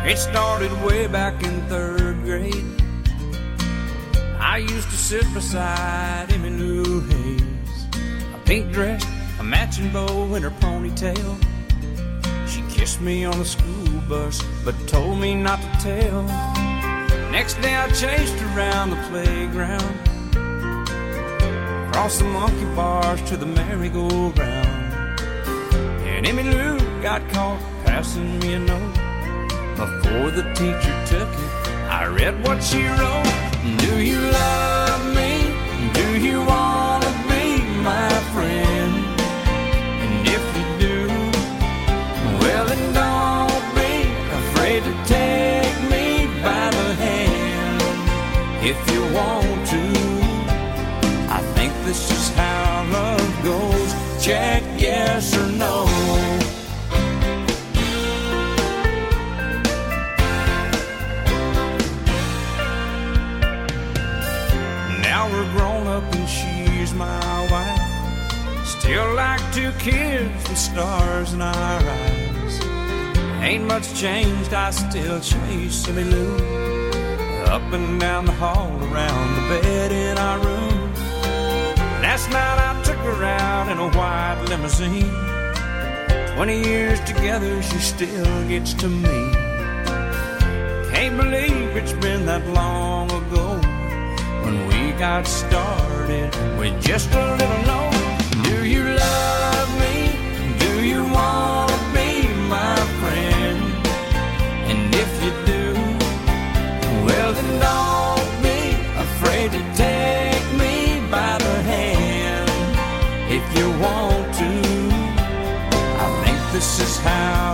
It started way back in 3rd grade. I used to sit beside Emmylou Hayes, a pink dress, a matching bow in her ponytail. She kissed me on the school bus, but told me not to tell. Next day I chased around the playground, across the monkey bars to the merry-go-round. And Emmylou got caught passing me a note. Before the teacher took it, I read what she wrote. Do you love me? Do you want to be my friend? And if you do, well then don't be afraid to take me by the hand. If you want to, I think this is how love goes. Check yes or no. Now we're grown up and she's my wife. Still like 2 kids with stars in our eyes. Ain't much changed, I still chase Emmylou up and down the hall, around the bed in our room. Last night I took her out in a white limousine. 20 years together, she still gets to me. Can't believe it's been that long ago when we got started with just a little note. Do you love me? Do you want to be my friend? And if you do, well then don't be afraid to take me by the hand. If you want to, I think this is how